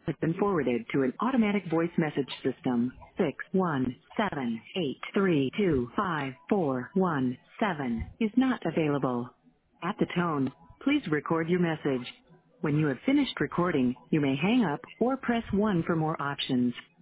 has been forwarded to an automatic voice message system. 617-832-5417 is not available. At the tone, please record your message. When you have finished recording, you may hang up or press 1 for more options.